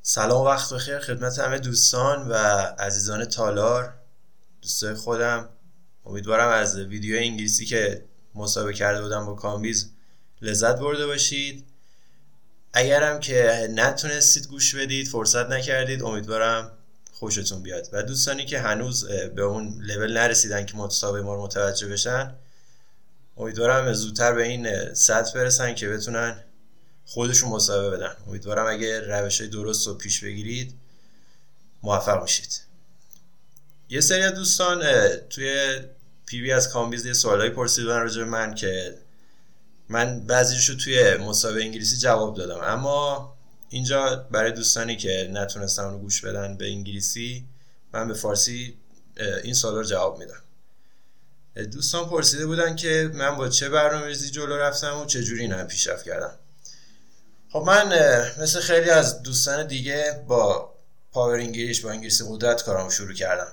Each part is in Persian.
سلام و وقت بخیر خدمت همه دوستان و عزیزان تالار. دوستای خودم، امیدوارم از ویدیو انگلیسی که مسابقه کرده بودم با کامبیز لذت برده باشید. اگرم که نتونستید گوش بدید، فرصت نکردید، امیدوارم خوشتون بیاد و دوستانی که هنوز به اون لول نرسیدن که مسابقه ما رو متوجه بشن، امیدوارم زودتر به این سطح برسن که بتونن خودشون مسابقه بدن. امیدوارم اگه روش‌های درست رو پیش بگیرید موفق میشید. یه سری از دوستان توی پیوی از کامبیز یه سوالایی پرسیدن راجع به من که من بعضیشو توی مسابقه انگلیسی جواب دادم، اما اینجا برای دوستانی که نتونستن رو گوش بدن به انگلیسی، من به فارسی این سوالا رو جواب میدم. دوستان پرسیده بودن که من با چه برنامه‌ریزی جلو رفتم و چه جوری اینا پیشرفت کردم. خب من مثل خیلی از دوستان دیگه با پاور انگلیش، با انگلیسی قدرت کارامو شروع کردم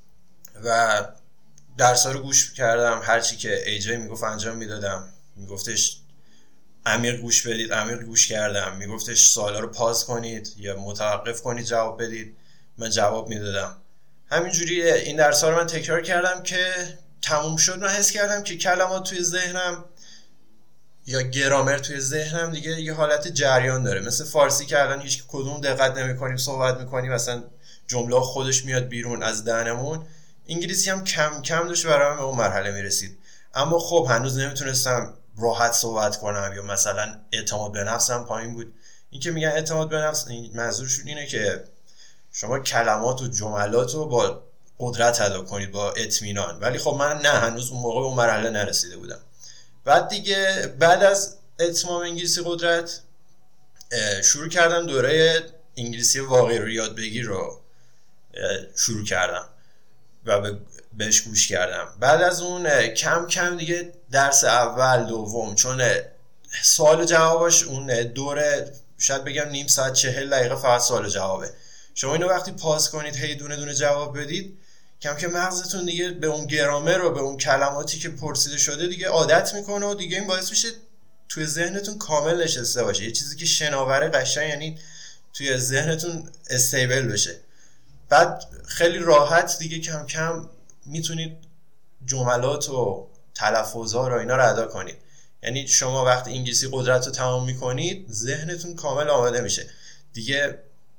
و درس‌ها رو گوش کردم. هرچی که ایجای میگفت انجام میدادم. میگفتش عمیق گوش بدید، عمیق گوش کردم. میگفتش سوالا رو پاز کنید یا متوقف کنید جواب بدید، من جواب میدادم. همینجوری این درس‌ها رو من تکرار کردم که تموم شد. من حس کردم که کلمات توی ذهنم یا گرامر توی ذهنم دیگه یه حالت جریان داره، مثل فارسی که الان هیچ کدوم دقت نمی‌کنیم، صحبت می‌کنیم مثلا جمله خودش میاد بیرون از دهنمون. انگلیسی هم کم کم داشت برام به اون مرحله میرسید، اما خب هنوز نمیتونستم راحت صحبت کنم یا مثلا اعتماد به نفسم پایین بود. این که میگن اعتماد به نفس، منظورشون اینه که شما کلمات و جملات رو با قدرت ادا کنید، با اطمینان. ولی خب من نه، هنوز اون موقع به اون مرحله نرسیده بودم. بعد از اتمام انگلیسی قدرت شروع کردم دوره انگلیسی واقعی رو یاد بگیر رو شروع کردم و بهش گوش کردم. بعد از اون کم کم دیگه درس اول دوم، چون سوال و جوابش اون دوره شاید بگم نیم ساعت 40 دقیقه فقط سوال و جوابه. شما اینو وقتی پاس کنید هی دونه دونه جواب بدید، کم که مغزتون دیگه به اون گرامر و به اون کلماتی که پرسیده شده دیگه عادت میکنه و دیگه این باعث میشه توی ذهنتون کامل نشسته باشه، یه چیزی که شناوره قشنگ، یعنی توی ذهنتون استیبل بشه. بعد خیلی راحت دیگه کم کم میتونید جملات و تلفظ‌ها رو اینا رو ادا کنید. یعنی شما وقتی انگلیسی قدرت رو تمام میکنید ذهنتون کامل آماده میشه دیگه.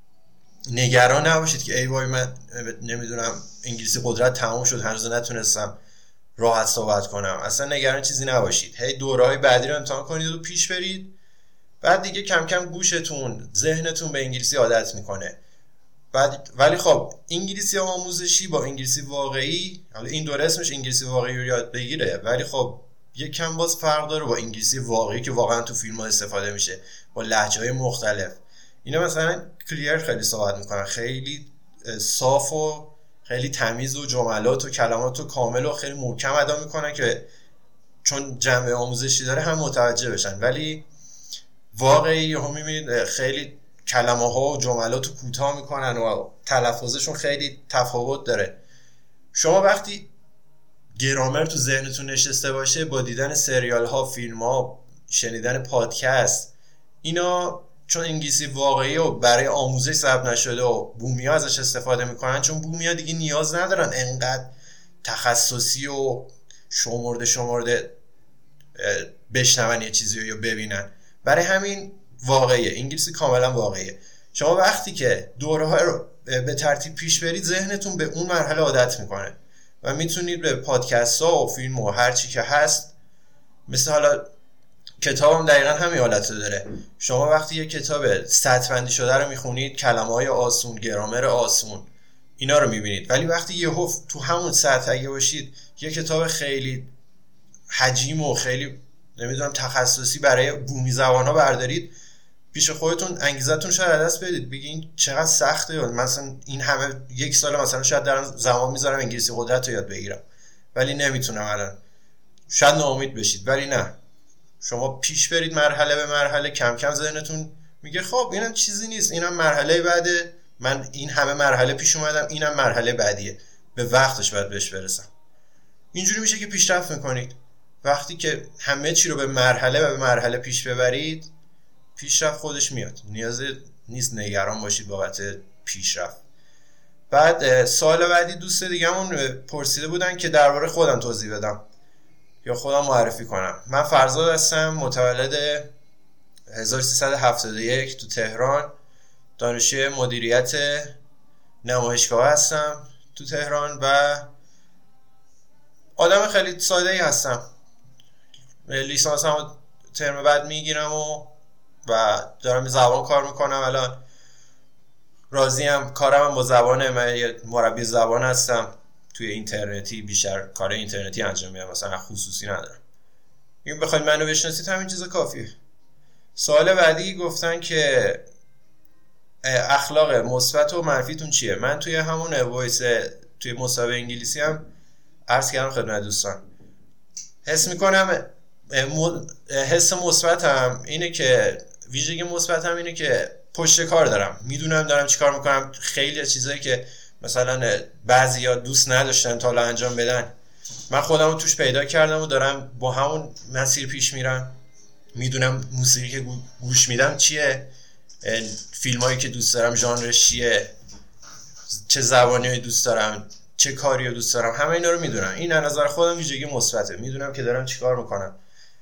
نگران نباشید که ای وای من نمیدونم انگلیسی قدرت تمام شد، هنوز نتونستم راحت صحبت کنم. اصلا نگران چیزی نباشید. هی دوره‌های بعدی رو امتحان کنید و پیش برید. بعد دیگه کم کم گوشتون، ذهنتون به انگلیسی عادت میکنه. ولی خب انگلیسی آموزشی با انگلیسی واقعی، حالا این دوره اسمش انگلیسی واقعی رو یاد بگیره، ولی خب یک کم باز فرق داره با انگلیسی واقعی که واقعا تو فیلم‌ها استفاده میشه با لهجه‌های مختلف. اینا مثلا کلیر خیلی صحبت میکنن، خیلی صاف و خیلی تمیز و جملات و کلمات و کامل و خیلی محکم ادا میکنن که چون جنبه آموزشی داره هم متوجه بشن. ولی واقعی هم میبینید خیلی کلمه ها و جملات رو کوتاه میکنن و تلفظشون خیلی تفاوت داره. شما وقتی گرامر تو ذهنتون نشسته باشه، با دیدن سریال ها، فیلم ها، شنیدن پادکست، اینا چون انگلیسی واقعی و برای آموزش ضبط نشده و بومیا ازش استفاده میکنن، چون بومیا دیگه نیاز ندارن انقدر تخصصی و شمرده بشنون یه چیزی رو یا ببینن، برای همین واقعیه، انگلیسی کاملا واقعیه. شما وقتی که دوره ها رو به ترتیب پیش برید، ذهنتون به اون مرحله عادت میکنه و میتونید به پادکست ها و فیلم و هر چی که هست، مثل حالا کتابم دقیقا همین حالت داره. شما وقتی یه کتاب سطح بندی شده رو میخونید، کلمه‌های آسون، گرامر آسون، اینا رو میبینید. ولی وقتی یهو تو همون سطح اگه باشید، یه کتاب خیلی حجیم و خیلی نمیدونم تخصصی برای بومی زبان‌ها بردارید، پیش خودتون انگیزتون شاید از دست بدید، بگین چقدر سخته. مثلا این همه یک سال مثلا شاید دارم زمان میذارم انگلیسی قدرت رو یاد بگیرم ولی نمیتونم الان، شاید ناامید بشید. ولی نه، شما پیش برید مرحله به مرحله، کم کم ذهنتون میگه خب اینم چیزی نیست، اینم مرحله بعده، من این همه مرحله پیش اومدم، اینم مرحله بعدیه، به وقتش باید بهش برسم. اینجوری میشه که پیشرفت میکنید. وقتی که همه چی رو به مرحله پیش ببرید، پیشرفت خودش میاد. نیاز نیست نگران باشید بابت پیشرفت. بعد سوال بعدی دوست دیگه‌مون پرسیده بودن که درباره خودم توضیح بدم یا خودم معرفی کنم. من فرزاد هستم، متولد 1371 تو تهران، دانشجوی مدیریت نمایشگاه هستم تو تهران و آدم خیلی ساده‌ای هستم. لیسانسمو ترم بعد میگیرم و دارم زبان کار میکنم. الان راضیم، کارم با زبانه. من یه مربی زبان هستم توی اینترنتی، بیشتر کار اینترنتی انجام میدم، مثلا خصوصی ندارم. این بخواید منو بشناسید همین چیزا کافیه. سوال بعدی گفتن که اخلاق مثبت و منفیتون چیه؟ من توی همون وایس توی مسابقه انگلیسی هم عرض کردم خدمت دوستان، حس میکنم حس مثبتم اینه که ویژگی مثبتم اینه که پشت کار دارم، میدونم دارم چی کار میکنم. خیلی چیزایی که مثلا بعضیا دوست نداشتن تا حالا انجام بدن، من خودم رو توش پیدا کردم و دارم با همون مسیر پیش میرم. میدونم موسیقی که گوش میدم چیه، فیلمایی که دوست دارم ژانرش چیه، چه زبانی دوست دارم، چه کاری رو دوست دارم، همه اینا رو میدونم. این از نظر خودم ویژگی مثبته، میدونم که دارم چیکار میکنم.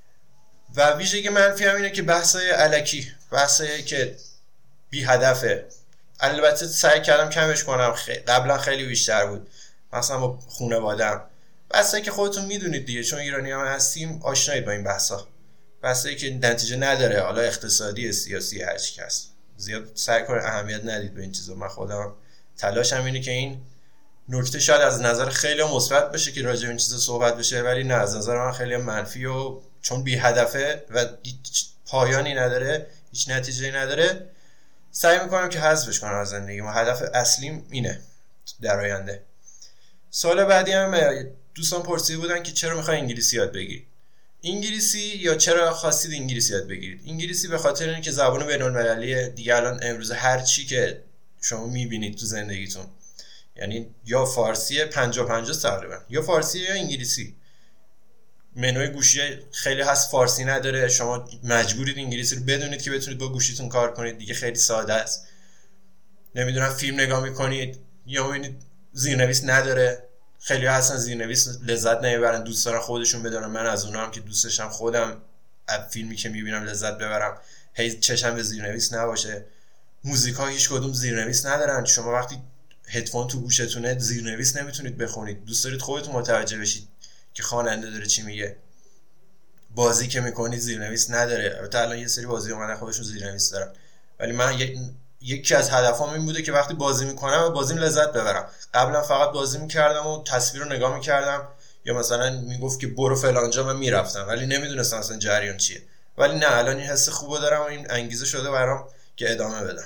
و ویژگی منفی هم اینه که بحثای الکی، بحثایی که بی هدفه. البته سعی کردم کمش کنم، قبلا خیلی بیشتر بود، مثلا با خانواده‌ام. بحثایی که خودتون میدونید دیگه، چون ایرانی هم هستیم آشنایید با این بحثا. بحثایی که نتیجه نداره، حالا اقتصادی، سیاسی، هر چی که هست. زیاد سعی کنید اهمیت ندید به این چیزا. من خودم تلاشم اینه که این نکته شاید از نظر خیلی مثبت بشه که راجع به این چیزا صحبت بشه، ولی نه، از نظر من خیلی منفی و چون بی هدفه و هیچ پایانی نداره، هیچ نتیجه‌ای نداره، سعی میکنم که حذفش کنم از زندگیم. هدف اصلیم اینه در آینده. سال بعدی هم دوستان پرسیده بودن که چرا میخوای انگلیسی یاد بگیری؟ انگلیسی یا چرا خواستید انگلیسی یاد بگیرید؟ انگلیسی به خاطر اینه که زبان بین‌المللیه دیگه. الان امروز هر چی که شما میبینید تو زندگیتون، یعنی یا فارسیه 50-50 تقریبا، یا فارسیه یا انگلیسی. منوی گوشی خیلی هست فارسی نداره، شما مجبورید انگلیسی رو بدونید که بتونید با گوشیتون کار کنید دیگه. خیلی ساده است. نمیدونم فیلم نگاه میکنید یا میبینید زیرنویس نداره، خیلی هستن زیرنویس لذت نمیبرن، دوست دارن خودشون بدونن. من از اونام که دوستشم خودم از فیلمی که میبینم لذت ببرم، هی چشم به زیرنویس نباشه. موزیکا هیچ کدوم زیرنویس ندارن. شما وقتی هدفون تو گوشتونه زیرنویس نمیتونید بخونید، دوست دارید خودتون متوجه بشید که خواننده داره چی میگه. بازی که میکنید زیرنویس نداره. البته الان یه سری بازی اومدن خودشون زیرنویس دارن، ولی من یکی از هدفام این بوده که وقتی بازی میکنم و بازیم لذت ببرم. قبلا فقط بازی میکردم و تصویر رو نگاه میکردم، یا مثلا میگفت که برو فلانجا، من میرفتم ولی نمیدونستم اصلا جریان چیه. ولی نه، الان این حس خوبو دارم و این انگیزه شده برام که ادامه بدم.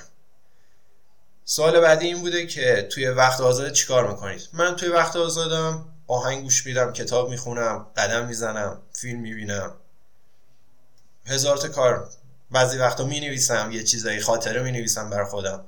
سوال بعدی این بوده که توی وقت آزاد چیکار میکنید؟ من توی وقت آزادم آهنگ گوش میدم، کتاب میخونم، قدم میزنم، فیلم میبینم، هزار تا کار. بعضی وقتا مینویسم، یه چیزایی خاطره مینویسم برای خودم.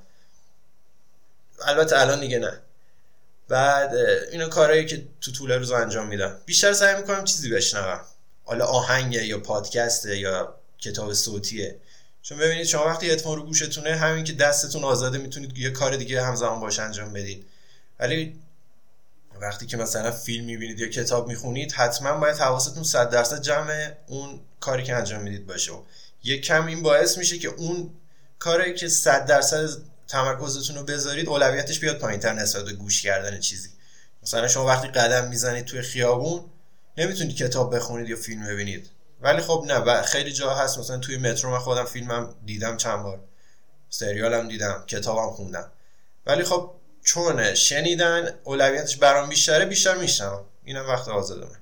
البته الان دیگه نه. بعد اینا کارهایی که تو طول روز انجام میدم. بیشتر سعی میکنم چیزی بشنوم، حالا آهنگه یا پادکسته یا کتاب صوتیه. چون ببینید شما وقتی هدفون رو گوشتونه، همین که دستتون آزاده میتونید یه کار دیگه همزمان باش انجام بدید. ولی وقتی که مثلا فیلم میبینید یا کتاب میخونید، حتما باید حواستون 100% جمع اون کاری که انجام میدید باشه. یک کم این باعث میشه که اون کاری که 100% تمرکزتون رو بذارید اولویتش بیاد پایین‌تر نسبت به گوش کردن چیزی. مثلا شما وقتی قدم میزنید توی خیابون، نمیتونید کتاب بخونید یا فیلم ببینید. ولی خب نه، خیلی جا هست، مثلا توی مترو من خودم فیلمم دیدم چند بار، سریالم دیدم، کتابم خوندم. ولی خب چون شنیدن اولویتش برام بیشتر میشنم. اینم وقت آزادمه.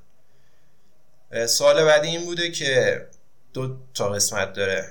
سوال بعدی این بوده که 2 تا قسمت داره.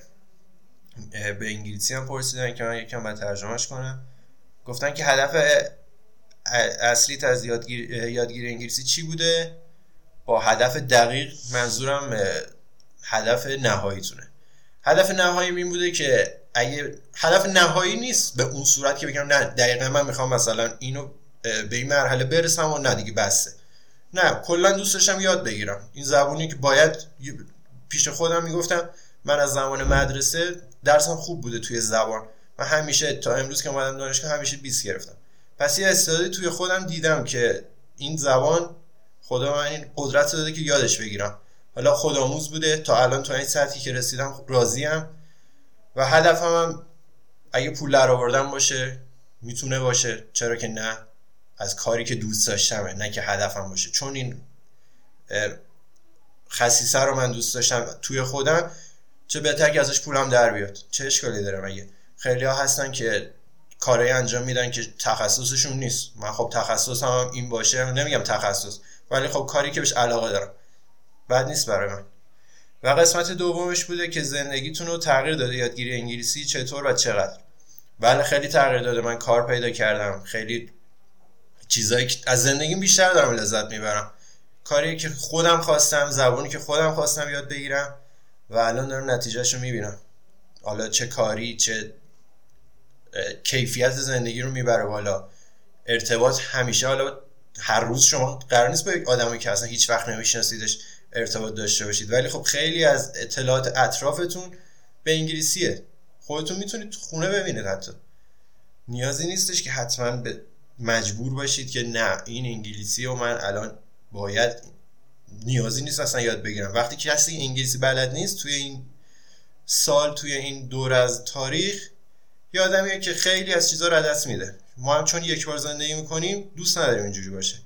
به انگلیسی هم پرسیدن که من یکم باید ترجمهش کنم. گفتن که هدف اصلیت از یادگیری انگلیسی چی بوده؟ با هدف دقیق منظورم هدف نهاییتونه. هدف نهایی این بوده که اگه هدف نهایی نیست به اون صورت که بگم نه دقیقا من میخوام مثلا اینو به این مرحله برسم و نه دیگه بسه. نه، کلا دوست داشتم یاد بگیرم. این زبونی که باید پیش خودم میگفتم، من از زمان مدرسه درسم خوب بوده توی زبان، من همیشه تا امروز که اومدم دانشگاه همیشه 20 گرفتم. پس یه استعدادی توی خودم دیدم که این زبان خدا من این قدرت داده که یادش بگیرم. حالا خودآموز بوده تا الان، تا این سطحی که رسیدم راضیم و هدفم هم اگه پول در آوردن باشه، میتونه باشه، چرا که نه، از کاری که دوست داشتمه، نه که هدفم باشه. چون این خصیصه رو من دوست داشتم توی خودم، چه بهتر که ازش پولم در بیاد. چه اشکالی داره؟ مگه خیلی ها هستن که کارایی انجام میدن که تخصصشون نیست. من خب تخصصم هم این باشه، نمیگم تخصص، ولی خب کاری که بهش علاقه دارم بد نیست برای من. و قسمت دومش بوده که زندگیتون رو تغییر داده یادگیری انگلیسی چطور و چقدر. بله خیلی تغییر داده. من کار پیدا کردم، خیلی چیزایی که از زندگیم بیشتر دارم لذت میبرم. کاری که خودم خواستم، زبانی که خودم خواستم یاد بگیرم و الان دارم نتیجهشو میبینم. حالا چه کاری، چه کیفیت زندگی رو میبره بالا. ارتباط همیشه، حالا هر روز شما قرار نیست با یک آدمی که اصلا هیچ وقت نمیشناسیدش ارتباط داشته باشید، ولی خب خیلی از اطلاعات اطرافتون به انگلیسیه. خودتون میتونید تو خونه ببینید، حتی نیازی نیستش که حتما مجبور باشید که نه این انگلیسی و من الان باید، نیازی نیست اصلا یاد بگیرم. وقتی که کسی انگلیسی بلد نیست توی این سال، توی این دور از تاریخ، یه آدمیه که خیلی از چیزا رو از دست میده. ما هم چون یک بار زندگی میکنیم دوست نداریم اینجوری باشه.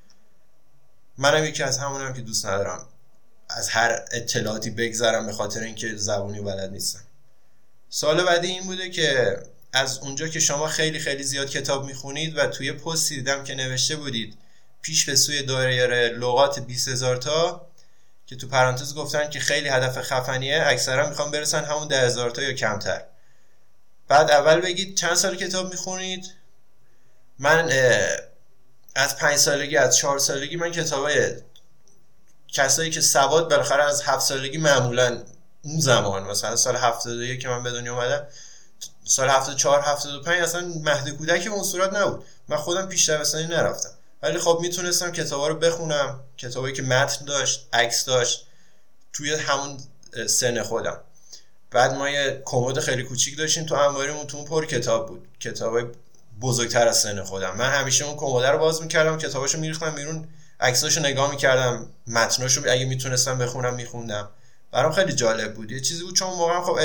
منم یکی از همونم که دوست ندارم از هر اطلاعاتی بگذرم به خاطر اینکه زبونی بلد نیستم. سوال بعدی این بوده که از اونجا که شما خیلی خیلی زیاد کتاب میخونید و توی پستی دیدم که نوشته بودید پیش به سوی دایره لغات 20,000 تا، که تو پرانتز گفتن که خیلی هدف خفنیه، اکثرا میخوام برسن همون 10,000 تا یا کمتر. بعد اول بگید چند سال کتاب میخونید. من از 5 سالگی، از 4 سالگی من کتابای کسایی که سواد بالاخره از 7 سالگی معمولا اون زمان، مثلا سال 71 که من به دنیا اومدم، سال 74 75 اصلا مهد کودک اون صورت نبود. من خودم پیش دبستانی نرفتم، ولی خب میتونستم کتابا رو بخونم، کتابایی که متن داشت، عکس داشت، توی همون سن خودم. بعد ما یه کمد خیلی کوچیک داشتیم تو انباریمون، تو اون پر کتاب بود، کتابای بزرگتر از سن خودم. من همیشه اون کمد رو باز می‌کردم، کتاباشو می‌ریختم بیرون، عکساشو نگاه می‌کردم، متناشو اگه میتونستم بخونم می‌خوندم. برام خیلی جالب بود. یه چیزی بود چون موقعا خب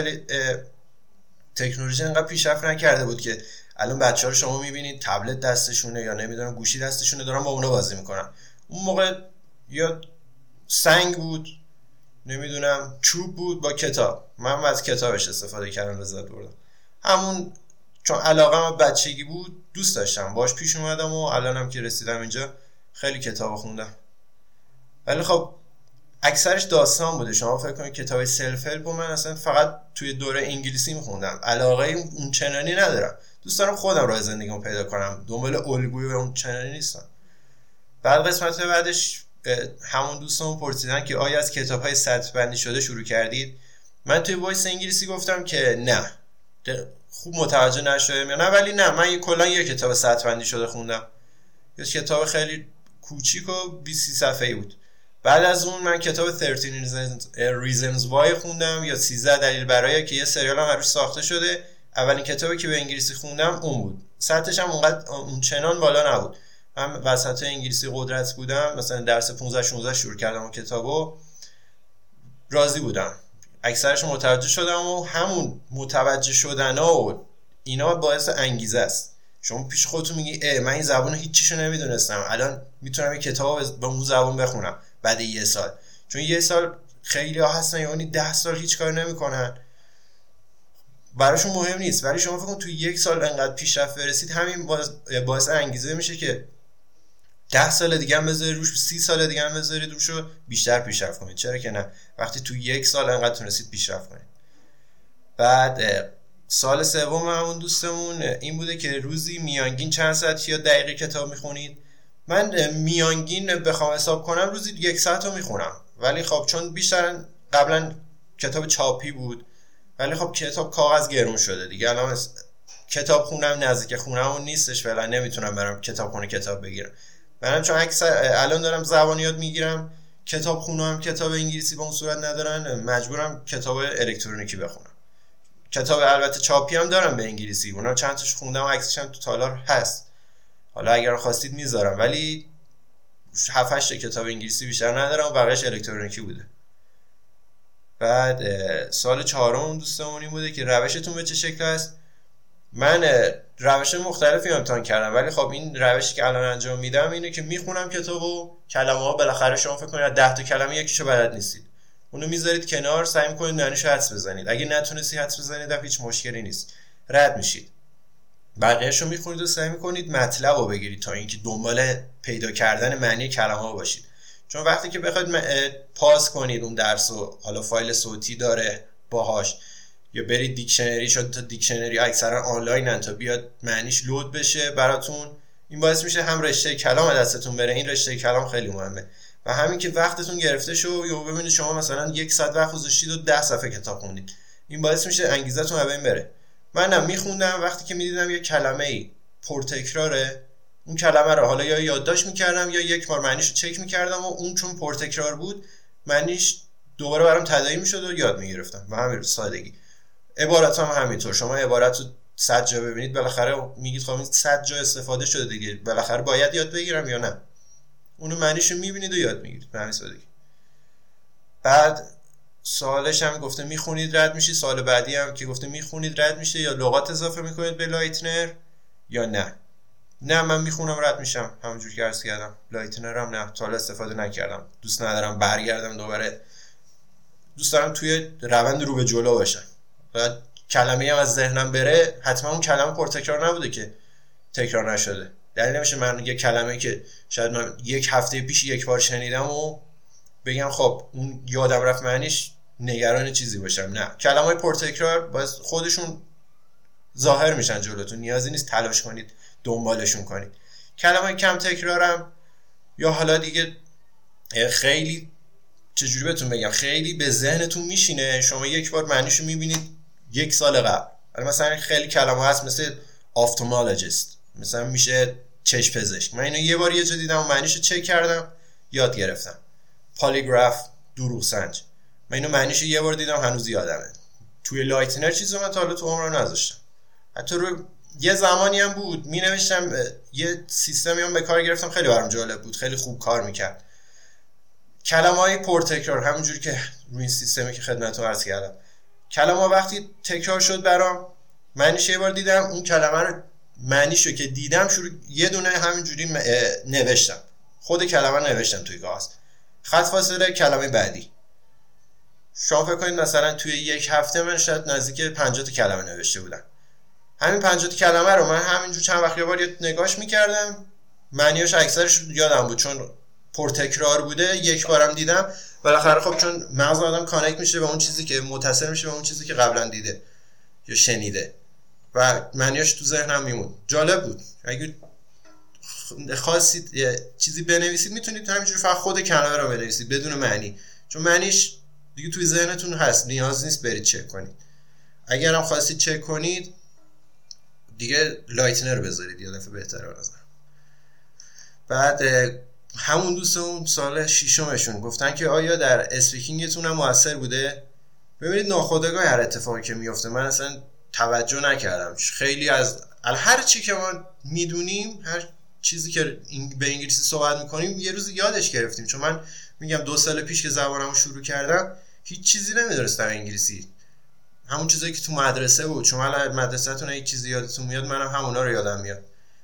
تکنولوژی انقدر پیشرفت نکرده بود که الان بچه‌ها رو شما می‌بینید تبلت دستشونه یا نمیدونم گوشی دستشونه دارن با اونا بازی می‌کنن. اون موقع یا سنگ بود، نمیدونم چوب بود با کتاب. من از کتابش استفاده کردم، لذت بردم. همون چون علاقه‌م بچگی بود دوست داشتم باش پیش اومدم و الانم که رسیدم اینجا خیلی کتاب خوندم. ولی خب اکثرش داستان بوده. شما فکر کنید کتاب سلف هلپ من اصلا فقط توی دوره انگلیسی میخوندم، علاقه اون چنانی ندارم. دوست دارم خودم راه زندگیمو پیدا کنم، دنبال الگوی و اون چنانی نیستم. بعد قسمت بعدش همون دوستان پرسیدن که آیا از کتاب‌های سطح بندی شده شروع کردید؟ من توی وایس انگلیسی گفتم که نه، خوب متوجه نشدم یا نه، ولی نه، من کلا یه کتاب سطح بندی شده خوندم. یه کتاب خیلی کوچیک و 20 صفحه‌ای بود. بعد از اون من کتاب 13 Reasons Why خوندم، یا 13 دلیل برای، که یه سریال هم روش ساخته شده. اولین کتابی که به انگلیسی خوندم اون بود. سطحش هم اونقدر اونچنان بالا نبود. من وسط انگلیسی قدرت بودم، مثلا درس 15 16 شروع کردم و کتابو راضی بودم، اکثرش متوجه شدم و همون متوجه شدن‌ها و اینا باعث انگیزه است. شما پیش خودتون میگی من این زبانو هیچ چیزو نمیدونستم، الان میتونم این کتابو به اون زبان بخونم بعد یه سال. چون یه سال خیلی ها هستن یعنی 10 سال هیچ کار نمیکنن، براشون مهم نیست. ولی شما فکر کن تو یک سال انقدر پیشرفت برسید، همین باعث انگیزه میشه که 10 سال دیگه هم بذارید روش، 30 سال دیگه هم بذارید روش و بیشتر پیشرفت کنید. چرا که نه، وقتی تو یک سال انقدر تونستید پیشرفت کنید. بعد سال سوم همون دوستمون این بوده که روزی میانگین چند ساعت یا دقیقه کتاب میخونید. من میانگین بخوام حساب کنم روزی 1 ساعت رو میخونم، ولی خب چون بیشتر قبلا کتاب چاپی بود، ولی خب کتاب کاغذ گرون شده دیگه، الان کتاب خونم نزدیک خونمون نیستش، فعلا نمیتونم برم کتابخونه کتاب بگیرم. منم چون الان دارم زبان یاد میگیرم، کتاب خونم کتاب انگلیسی به اون صورت ندارن، مجبورم کتاب الکترونیکی بخونم. کتاب البته چاپی هم دارم به انگلیسی، اونا چند تاش خوندم و عکسش هم تو تالار هست، حالا اگر خواستید میذارم، ولی 7-8 کتاب انگلیسی بیشتر ندارم و بقیه‌اش الکترونیکی بوده. بعد سال 4 اون دوستمون این بوده که روشتون به چه شکل است. من روش مختلفی امتحان کردم، ولی خب این روشی که الان انجام میدم اینه که میخونم کتابو، کلمه‌ها بالاخره شما فکر کنید 10 تا کلمه یکیشو بلد نیستید، اونو میذارید کنار، سعی میکنید معنیشو حدس بزنید، اگه نتونستی حدس بزنید هیچ مشکلی نیست، رد میشید. بقیه‌شو میخونید و سعی میکنید مطلب رو بگیرید تا اینکه دنبال پیدا کردن معنی کلمه‌ها باشید. چون وقتی که بخواید پاس کنید اون درس و حالا فایل صوتی داره باهاش، یا برید دیکشنری، شد تا دیکشنری اکثرا آنلاینن تا بیاد معنیش لود بشه براتون، این باعث میشه هم رشته کلام دستتون بره، این رشته کلام خیلی مهمه، و همین که وقتتون گرفته شو، یا ببینید شما مثلا 1 ساعت وقت گذاشتید و 10 صفحه کتاب خوندید، این باعث میشه انگیزتون از بین بره. منم میخوندم، وقتی که میدیدم یه کلمه‌ای پرتکراره، اون کلمه رو حالا یا یادداشت میکردم یا یک بار معنیشو چک میکردم و اون چون پرتکرار بود معنیش دوباره برام تداعی میشد و یاد میگرفتم. و همین سادگی عبارت هم همینطور، شما عبارت رو 100 جا ببینید بالاخره میگید خب این 100 جا استفاده شده دیگه، بالاخره باید یاد بگیرم یا نه، اونو معنیشو میبینید و یاد میگیرید به همین سادگی. بعد سوالش هم گفته میخونید رد میشید، سال بعدی هم که گفته میخونید رد میشه یا لغات اضافه میکنید به لایتنر یا نه. نه من میخونم رد میشم، همونجور که عرض کردم. لایتنر هم نه تا حالا استفاده نکردم، دوست ندارم برگردم دوباره، دوست دارم توی روند رو به جلو باشم و کلمه‌ای هم از ذهنم بره، حتما اون کلمه پرتکرار نبوده که تکرار نشده. دلیل نمیشه من یه کلمه که شاید من 1 هفته پیش 1 بار شنیدم و بگم خب اون یادم رفت معنیش، نگران چیزی باشم. نه، کلمه‌های پرتکرار باز خودشون ظاهر میشن جلوتون، نیازی نیست تلاش کنید دنبالشون کنید. کلمه‌های کم تکرارم یا حالا دیگه خیلی چجوری بهتون بگم، خیلی به ذهنتون میشینه، شما 1 بار معنیشو میبینید 1 سال قبل. مثلا خیلی کلمه هست مثل آفتالمولوژیست، مثلا میشه چشم پزشک، من اینو 1 بار یه جا دیدم و معنیشو چک کردم یاد گرفتم. پالیگراف، دروغ سنج، من اینو معنیشو 1 بار دیدم هنوز یادمه. توی لایتنر چیزو من تا حالا تو عمرم نذاشتم. حتی رو یه زمانی هم بود می نوشتم، یه سیستمی هم به کار گرفتم خیلی برام جالب بود، خیلی خوب کار میکرد. کلمه‌های پرتکرار، همونجوری که روی این سیستمی که خدمتتون عرض کردم، کلمه وقتی تکرار شد برام، معنیش 1 بار دیدم، اون کلمه رو معنیشو که دیدم یه دونه همینجوری نوشتم، خود کلمه نوشتم توی کاغذ، خط فاصله کلمه بعدی. شما فکر کنید مثلا توی 1 هفته من شاید نزدیک 50 تا کلمه نوشته بودم. همین 50 تا کلمه رو من همینجور چند وقت یه بار نگاش میکردم، معنیاش اکثرش یادم بود چون پرتکرار بوده، 1 بارم دیدم، بالاخره خب چون مغز آدم کانکت میشه به اون چیزی که متصل میشه به اون چیزی که قبلا دیده یا شنیده و معنیاش تو ذهنم میمون. جالب بود. اگه خواستید یه چیزی بنویسید میتونید همینجوری فقط خود کلمه رو بنویسید بدون معنی، چون معنیش دیگه توی ذهنتون هست، نیاز نیست برید چک کنید. اگر هم خواستید چک کنید دیگه لایتنر بذارید، یه دفعه بهتره به نظر. بعد همون دوستمون سال 6مشون گفتن که آیا در اسپیکینگتون هم موثر بوده؟ ببینید ناخودآگاه هر اتفاقی که میفته، من اصلا توجه نکردم. خیلی از هر چی که ما میدونیم، هر چیزی که به انگلیسی صحبت میکنیم یه روز یادش گرفتیم، چون من میگم 2 سال پیش که زبانمو شروع کردم هیچ چیزی نمیدونستم انگلیسی، همون چیزایی که تو مدرسه بود. شما الان مدرسه‌تون هیچ چیزی یادتون میاد، منم همونا رو یادم میاد.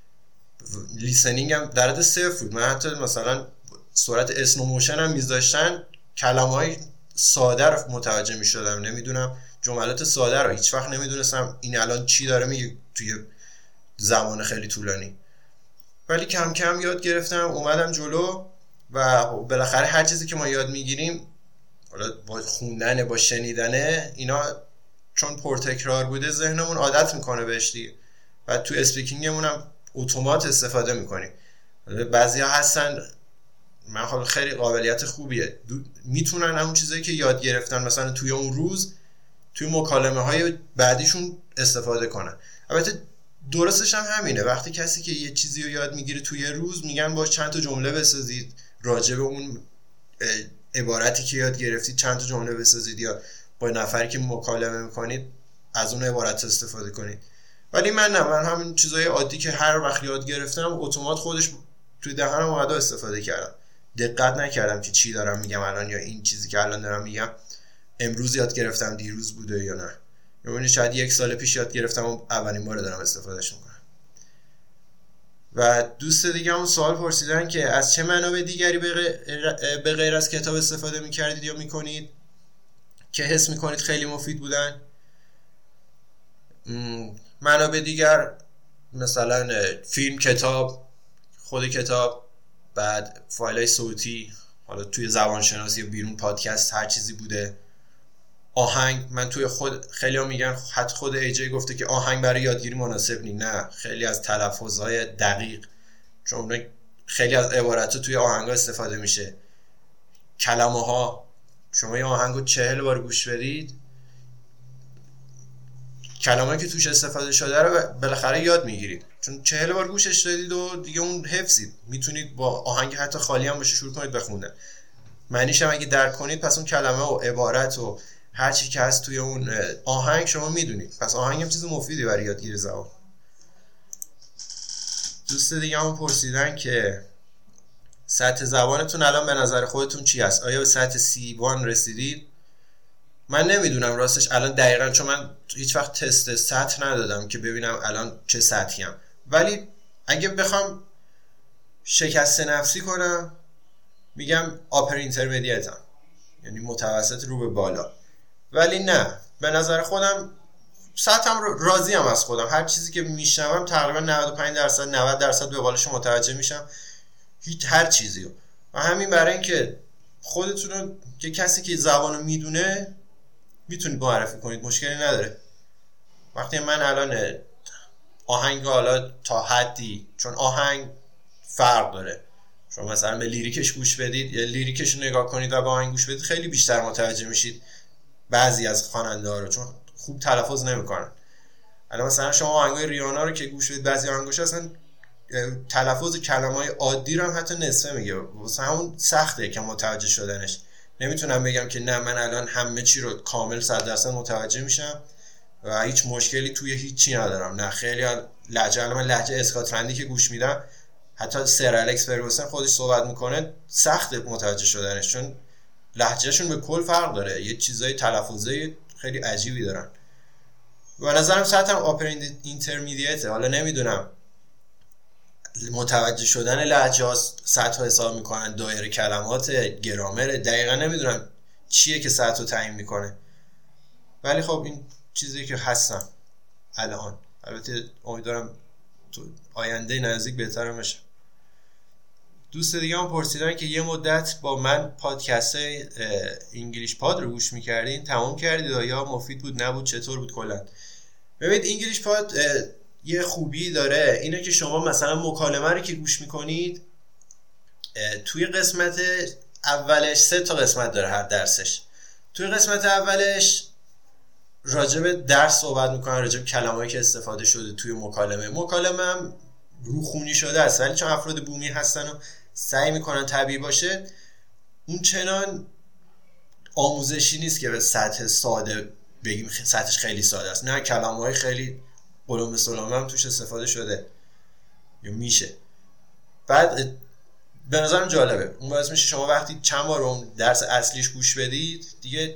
لیسنینگ هم در حد 0 بود، من حتی مثلا سرعت اسنو موشن هم میذاشتن کلمه‌های ساده رو متوجه میشدم، نمیدونم جملات ساده رو هیچ وقت نمیدونستم این الان چی داره میگه توی زمان خیلی طولانی، ولی کم کم یاد گرفتم، اومدم جلو و بالاخره هر چیزی که ما یاد میگیریم، حالا با خوندن با شنیدنه، اینا چون پرتکرار بوده ذهنمون عادت میکنه بهش دیگه و تو اسپیکینگمون هم اتومات استفاده میکنیم. بعضیا هستن من خب خیلی قابلیت خوبیه، میتونن همون چیزایی که یاد گرفتن مثلا توی اون روز توی مکالمه های بعدیشون استفاده کنن. البته درستش هم همینه، وقتی کسی که یه چیزی رو یاد میگیره توی روز میگن باش چند تا جمله بسازید راجع به اون عبارتی که یاد گرفتید، چند تا جمله بسازید، یا با نفری که مکالمه میکنید از اون عبارت استفاده کنید. ولی من همین چیزای عادی که هر وقت یاد گرفتم اتومات خودش توی دهنم اومد استفاده کردم، دقت نکردم که چی دارم میگم الان، یا این چیزی که الان دارم میگم امروز یاد گرفتم دیروز بوده یا نه، یعنی شاید 1 سال پیش یاد گرفتم و اولین بار دارم استفادهش میکنم. و دوست دیگه هم سوال پرسیدن که از چه منابع دیگری به غیر از کتاب استفاده میکردید یا میکنید که حس میکنید خیلی مفید بودن. منابع دیگر مثلا فیلم، کتاب، خود کتاب، بعد فایل‌های صوتی، حالا توی زبانشناسی یا بیرون پادکست، هر چیزی بوده. آهنگ، من توی خیلی ها میگن، حتی خود ایجی گفته که آهنگ برای یادگیری مناسب نی. نه، خیلی از تلفظهای دقیق، چون خیلی از عبارات توی آهنگا استفاده میشه. کلمه ها، شما یه آهنگو 40 بار گوش بدید، کلمه‌ای که توش استفاده شده رو بالاخره یاد میگیرید، چون 40 بار گوشش دادید و دیگه اون حفظید. میتونید با آهنگ حتی خالی هم باشه شروع کنید بخوندن، معنیش هم اگه درک کنید پس اون کلمه و عبارت و هر چی که هست توی اون آهنگ شما میدونید، پس آهنگ هم چیز مفیدی برای یادگیری زبان. دوست دیگه هم پرسیدن که سطح زبانتون الان به نظر خودتون چی هست؟ آیا به سطح C1 رسیدید؟ من نمیدونم راستش الان دقیقاً، چون من هیچ وقت تست سطح ندادم که ببینم الان چه سطحی ام. ولی اگه بخوام شکست نفسی کنم میگم آپر اینترمدیتم، یعنی متوسط رو به بالا. ولی نه، به نظر خودم سطحم راضیم از خودم. هر چیزی که میشنوم تقریبا 95% 90% به قولش متوجه میشم، هر چیزی رو. و همین برای اینکه خودتون رو که کسی که زبانو میدونه میتونید معرفی کنید، مشکلی نداره. وقتی من الان آهنگ حالا تا حدی، چون آهنگ فرق داره، شما مثلا به لیریکش گوش بدید یا لیریکش رو نگاه کنید و با آهنگ گوش بدید خیلی بیشتر متوجه میشید بعضی از خواننده ها رو، چون خوب تلفظ نمیکنن. الان مثلا شما آهنگای ریانا رو که گوش بدید، بعضی آهنگاش اصلا تلفظ کلمه‌های عادی رو هم حتی نصفه میگه، واسه همون سخته که متوجه شدنش. نمیتونم بگم که نه من الان همه چی رو کامل 100% متوجه میشم و هیچ مشکلی توی هیچی ندارم. نه، خیلی لهجه، من لهجه اسکاتلندی که گوش میدم، حتی سر الکس فرگوسن خودش صحبت میکنه، سخته متوجه شدنش، چون لهجهشون به کل فرق داره، یه چیزای تلفظی خیلی عجیبی دارن. و نظرم سطحم آپر اینترمدیته. حالا نمیدونم متوجه شدن لهجه ها سطح حساب میکنن، دایره کلمات، گرامر، دقیقا نمیدونم چیه که سطح رو تعیین میکنه. ولی خب این چیزی که هستم الان، البته امیدوارم تو آینده نزدیک بهترم بشه. دوست دیگه هم پرسیدن که یه مدت با من پادکست انگلیش پاد رو گوش میکردین، تمام کردید یا مفید بود نبود، چطور بود کلا؟ ببینید انگلیش پاد یه خوبی داره، اینه که شما مثلا مکالمه رو که گوش میکنید توی قسمت اولش 3 تا قسمت داره هر درسش. توی قسمت اولش راجب درس صحبت میکنن، راجب کلمه‌ای که استفاده شده توی مکالمه هم روخونی شده است، ولی چون افراد بومی هستن و سعی میکنن طبیعی باشه، اون چنان آموزشی نیست که به سطح ساده بگیم سطحش خیلی ساده است. نه، کلمه‌های خیلی قلم سلام هم توش استفاده شده یا میشه. بعد به نظرم جالبه، اون باعث میشه شما وقتی چند بار اون درس اصلیش گوش بدید دیگه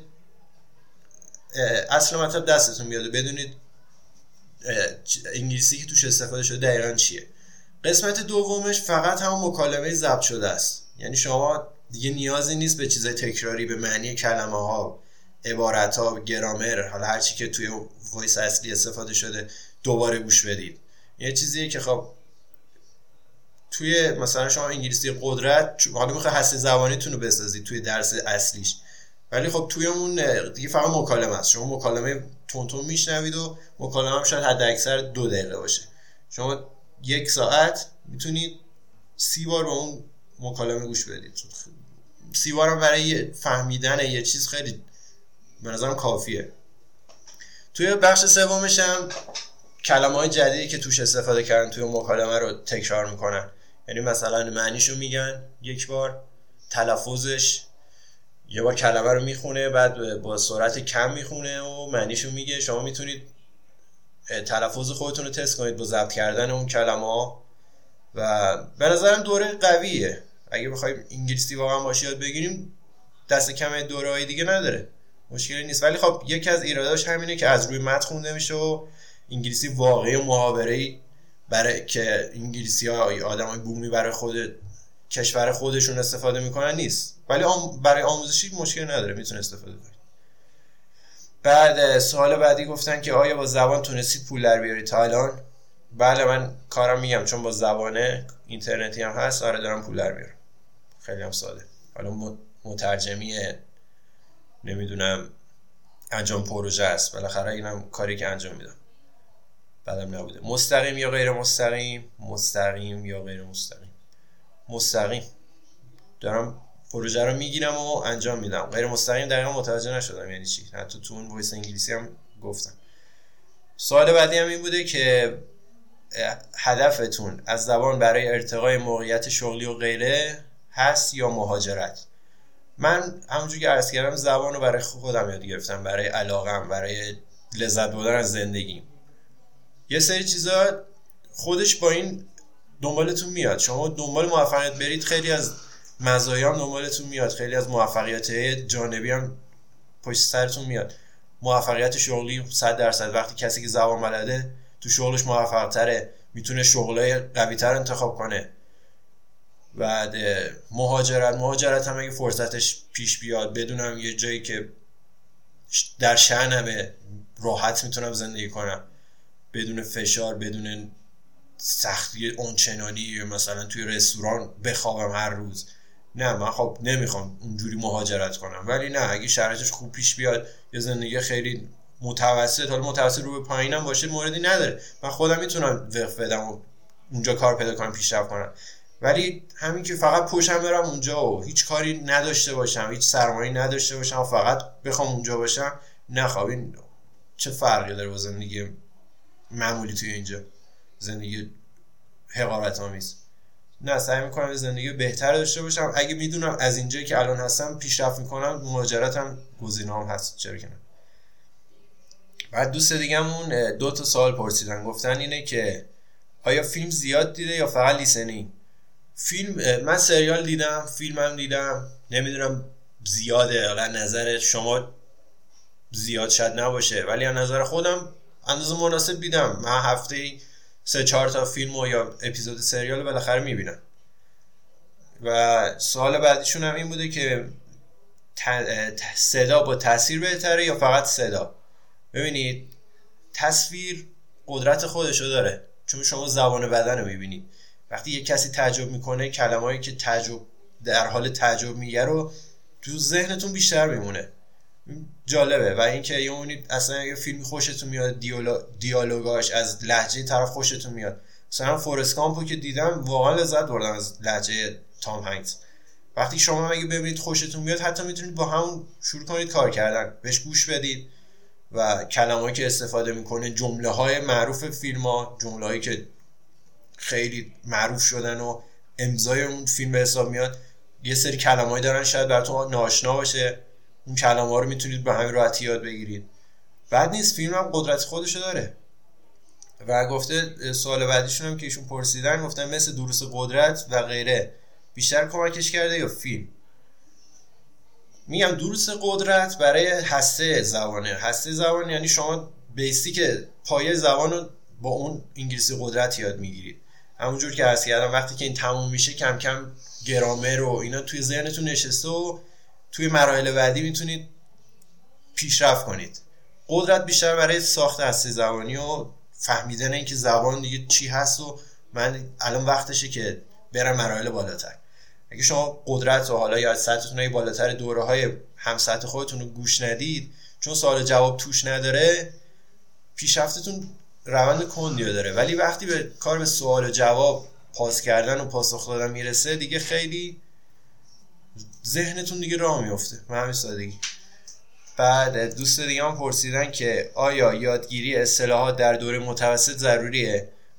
اصل مطلب دستتون بیاد، بدونید انگلیسی که توش استفاده شده دقیقاً چیه. قسمت دومش فقط همون مکالمه ضبط شده است، یعنی شما دیگه نیازی نیست به چیزای تکراری، به معنی کلمه ها، عبارت ها، گرامر، حالا هر چی که توی وایس اصلی استفاده شده دوباره گوش بدید. یه چیزیه که خب توی مثلا شما انگلیسی قدرت، حالا میخوای حس زبانیتون رو بسازید توی درس اصلیش، ولی خب توی اون دیگه فقط مکالمه است. شما مکالمه تون میشنوید و مکالمه هم شاید حد اکثر 2 دقیقه باشه، شما 1 ساعت میتونید 30 بار با اون مکالمه گوش بدید. 30 بار هم برای فهمیدن یه چیز خیلی به نظرم کافیه. توی بخش سومش هم کلمه‌های جدیدی که توش استفاده کردن توی مکالمه رو تکرار میکنن، یعنی مثلا معنیشو میگن 1 بار، تلفظش، یه بار کلمه رو میخونه، بعد با سرعت کم میخونه و معنیشو میگه. شما میتونید تلفظ خودتون رو تست کنید با ضبط کردن اون کلمه ها و به نظرم دوره قویه. اگه بخوایم انگلیسی واقعا باشه یاد بگیریم دست کم دوره‌های دیگه نداره، مشکلی نیست. ولی خب یکی از ایراداش همینه که از روی متن خونده میشه و انگلیسی واقعی و محاوره‌ای برای که انگلیسی‌ها آدمای بومی برای خود کشور خودشون استفاده میکنن نیست، ولی برای آموزشی مشکل نداره، میتونه استفاده کنید. بعد سوال بعدی گفتن که آیا با زبان تونستید پول در بیارید تا الان؟ بله، من کارم میگم چون با زبان اینترنتی هم هست، آره دارم پول در میارم. خیلی هم ساده. حالا مترجمی نمیدونم انجام پروژه است، بالاخره اینم کاری که انجام میدم، بعدم نبوده. مستقیم یا غیر مستقیم؟ مستقیم یا غیر مستقیم؟ مستقیم. دارم پروژه رو میگیرم و انجام میدم. غیر مستقیم دقیقا متوجه نشدم یعنی چی، حتی تو اون وایس انگلیسی هم گفتم. سوال بعدی هم این بوده که هدفتون از زبان برای ارتقای موقعیت شغلی و غیره هست یا مهاجرت؟ من همونجور که عرض کردم زبان رو برای خودم یاد گرفتم، برای علاقم، برای لذت بردن از زندگیم. یه سری چیزا خودش با این دنبالتون میاد. شما دنبال موفقیت برید، خیلی از مزایا هم دنبالتون میاد، خیلی از موفقیت جانبی هم پشت سرتون میاد. موفقیت شغلی 100% وقتی کسی که زبان بلده تو شغلش موفق تره، میتونه شغلای قوی تر انتخاب کنه. بعد مهاجرت هم اگه فرصتش پیش بیاد، بدونم یه جایی که در شأنمه، راحت میتونم زندگی کنم بدون فشار، بدون سختی اونچنانی، مثلا توی رستوران بخوابم هر روز. نه، من خب نمیخوام اونجوری مهاجرت کنم، ولی نه اگه شرایطش خوب پیش بیاد، یه زندگی خیلی متوسط، حالا متوسط رو به پایینم باشه موردی نداره، من خودم میتونم وقف بدم و اونجا کار پیدا کنم، پیشرفت کنم. ولی همین که فقط پوشم برم اونجا و هیچ کاری نداشته باشم، هیچ سرمایه‌ای نداشته باشم و فقط بخوام اونجا باشم، نه خب این چه فرقی داره با زندگی معمولی توی اینجا، زندگی حقارت آمیز. نه، سعی میکنم زندگی بهتر داشته باشم. اگه میدونم از اینجایی که الان هستم پیشرفت میکنم، مهاجرتم گزینه‌ام هست، چرا که نه. بعد دوست دیگه‌مون 2 سوال پرسیدن، گفتن اینه که آیا فیلم زیاد دیده یا فقط لیسنینگ؟ فیلم، من سریال دیدم، فیلمم دیدم، نمیدونم زیاده، حالا نظر شما زیاد شاید نباشه، ولی از نظر خودم اندازه مناسب دیدم. من هفته‌ای 3-4 تا فیلم یا اپیزود سریال بالاخره میبینم. و سوال بعدیشون هم این بوده که صدا با تصویر بهتره یا فقط صدا؟ ببینید، تصویر قدرت خودشو داره، چون شما زبان بدن رو میبینید. وقتی یک کسی تعجب میکنه، کلمه‌ای که تعجب در حال تعجب میگه رو تو ذهنتون بیشتر میمونه. جالبه. و اینکه یعنی اصلا اگه فیلم خوشتون میاد، دیالوگاش از لهجه طرف خوشتون میاد. مثلا فورست گامپو که دیدم واقعا لذت بردم از لهجه تام هنگس. وقتی شما اگه ببینید خوشتون میاد، حتی میتونید با همون شروع کنید کار کردن، بهش گوش بدید و کلمه‌ای که استفاده میکنه، جمله‌های معروف فیلم‌ها، جمله‌هایی که خیلی معروف شدن و امضای اون فیلم به حساب میاد، یه سری کلمه‌ای دارن شاید براتون ناآشنا باشه، اون کلمه‌ها رو میتونید به همین راحتی یاد بگیرید. بعد نیست، فیلم هم قدرت خودشو داره. و گفته سوال بعدیشون هم که ایشون پرسیدن، گفتن مثل دروس قدرت و غیره بیشتر کمکش کرده یا فیلم؟ میگم دروس قدرت برای هسته زبانه. هسته زبان یعنی شما بیسیک پایه زبان رو با اون انگلیسی قدرت یاد میگیرید. همونجور که عرض کردم وقتی که این تموم میشه، کم کم گرامر و اینا توی ذهنتون نشسته و توی مراحل بعدی میتونید پیشرفت کنید. قدرت بیشتر برای ساخت هسته زبانی و فهمیدن اینکه زبان دیگه چی هست و من الان وقتشه که برم مراحل بالاتر. اگه شما قدرت و حالا یا سطحتون بالاتر دوره‌های هم سطح خودتون رو گوش ندید، چون سوال جواب توش نداره، پیشرفتتون روند کندی داره. ولی وقتی به کار به سوال و جواب، پاس کردن و پاسخ دادن میرسه، دیگه خیلی ذهنتون دیگه راه میفته. من همین سادگی. بعد دوست دیگه هم پرسیدن که آیا یادگیری اصطلاحات در دوره متوسط ضروریه؟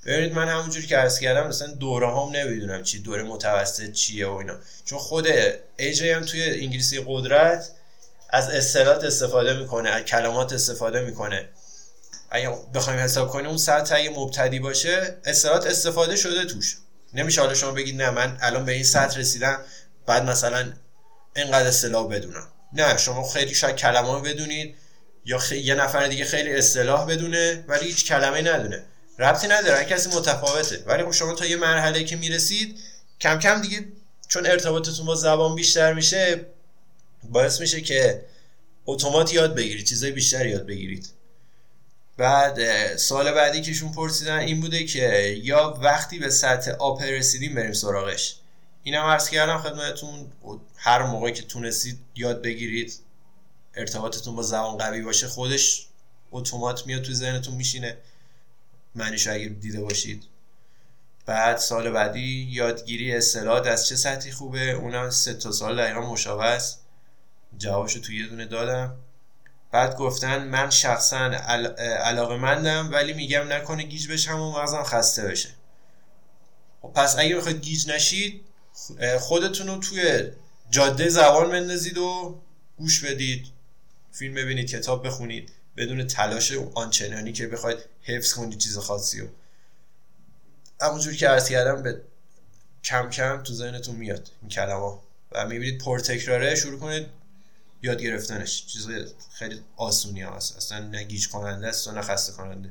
ببینید من همونجوری که عرض کردم مثلا دوره هم نمیدونم چی دوره متوسط چیه و اینا، چون خود ایجی هم توی انگلیسی قدرت از اصطلاحات استفاده میکنه، از کلمات استفاده میکنه. اگه بخوایم حساب کنیم اون سطح اگه مبتدی باشه اصطلاحات استفاده شده توش، نمیشه حالا شما بگید نه من الان به این سطح رسیدم بعد مثلا اینقدر اصطلاح بدونم. نه، شما خیلی شاید کلمه بدونید یا یه نفر دیگه خیلی اصطلاح بدونه ولی هیچ کلمه ندونه، ربطی نداره، هر کسی متفاوته. ولی خب شما تا یه مرحله که میرسید کم کم دیگه چون ارتباطتون با زبان بیشتر میشه باعث میشه که اتومات یاد بگیرید، چیزای بیشتر یاد بگیرید. بعد سوال بعدی که شون پرسیدن این بوده که یا وقتی به سطح آپر رسیدیم بریم سراغش. اینم عرض کردم خدمتتون، هر موقعی که تونستید یاد بگیرید، ارتباطتون با زبان قوی باشه، خودش اتومات میاد تو ذهنتون میشینه، معنیشو اگه دیده باشید. بعد سال بعدی یادگیری اصطلاحات از چه سطحی خوبه، اونم 3 سال دقیقا مشابه است، جوابشو تو یه دونه دادم. بعد گفتن من شخصا علاقه‌مندم ولی میگم نکنه گیج بشم و مغزم خسته بشه. خب پس اگه بخواید گیج نشید خودتون رو توی جاده زبان بندازید و گوش بدید، فیلم ببینید، کتاب بخونید بدون تلاش آنچنانی که بخواید حفظ کنید چیز خاصی رو. همونجوری که عرض کردم به کم کم تو ذهنتون میاد این کلمه و میبینید پرتکراره شروع کنید یاد گرفتنش. چیز خیلی آسونی هست، اصلا نه گیج کننده است و نه خسته کننده.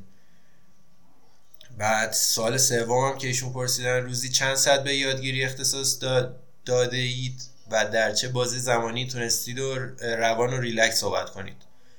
بعد سوال سوم که ایشون پرسیدن روزی چند ساعت به یادگیری اختصاص داده اید و در چه بازه زمانی تونستید و روان و ریلکس صحبت کنید.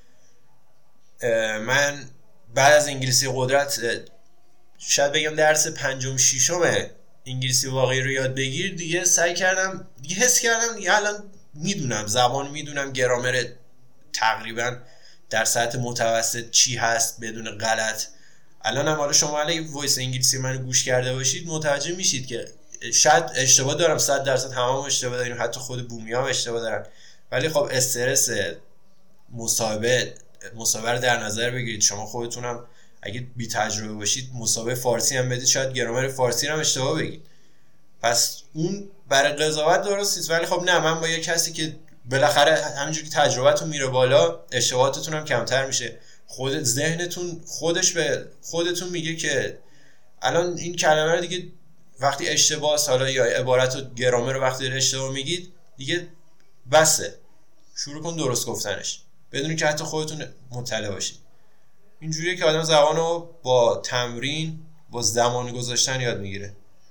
من بعد از انگلیسی قدرت شاید بگم درس 5م 6م انگلیسی واقعی رو یاد بگیر دیگه سعی کردم، دیگه حس کردم دیگه الان میدونم زبان، میدونم گرامر تقریبا در سطح متوسط چی هست بدون غلط. الان هم حالا شما اگه وایس انگلیسی منو گوش کرده باشید متوجه میشید که شاید اشتباه دارم، 100% هممون اشتباه داریم، حتی خود بومی‌ها هم اشتباه دارن. ولی خب استرس مسابقه رو در نظر بگیرید. شما خودتونم اگه بی تجربه باشید مسابقه فارسی هم بدید شاید گرامر فارسی هم اشتباه بگید، پس اون برای قضاوت درست نیست. ولی خب نه، من با یه کسی که بالاخره همینجوری که تجربتون میره بالا اشتباهاتتون هم کمتر میشه، خود ذهنتون خودش به خودتون میگه که الان این کلمه رو دیگه وقتی اشتباه حالا یا عبارت و گرامر رو وقتی اشتباه میگید دیگه بسه، شروع کن درست گفتنش بدون که حتی خودتون مطلع باشید. اینجوریه که آدم زبان رو با تمرین، با زمان گذاشتن یاد میگیره.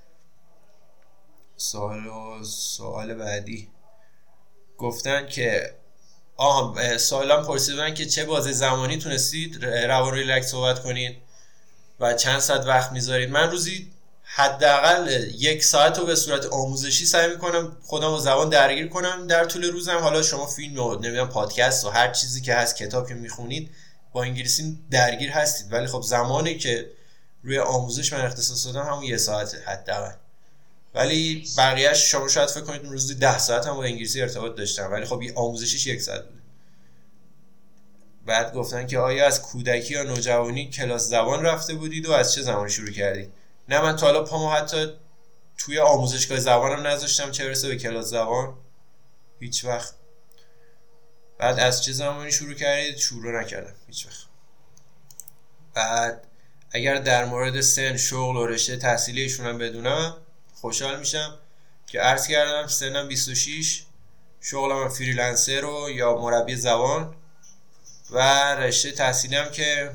سوال بعدی گفتن که سوالم پرسیدن که چه بازه زمانی تونستید روان ریلکس صحبت کنید و چند ساعت وقت میذارید. من روزی حداقل 1 ساعت رو به صورت آموزشی سعی میکنم خودم رو زبان درگیر کنم در طول روزم. حالا شما فیلم و نمیدونم پادکست و هر چیزی که هست، کتاب که میخونید با انگلیسی درگیر هستید، ولی خب زمانی که روی آموزش من اختصاص دادم همون 1 ساعت حداقل. ولی بقیه‌اش شما شاید فکر کنید روزی 10 ساعت هم با انگلیسی ارتباط داشتم، ولی خب آموزشیش 1 ساعت بود. بعد گفتن که آیا از کودکی یا نوجوانی کلاس زبان رفته بودید و از چه زمان شروع کردید؟ نه، من تا حالا پامو حتی توی آموزشگاه زبانم نذاشتم، چه برسه به کلاس زبان، هیچ وقت. بعد از چه زمانی شروع کردید؟ شروع نکردم هیچ وقت. بعد اگر در مورد سن، شغل و رشته تحصیلیشون هم بدونم خوشحال میشم که عرض کردم سنم 26، شغلم فریلنسر و یا مربی زبان و رشته تحصیلیم که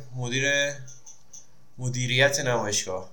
مدیریت نمایشگاه.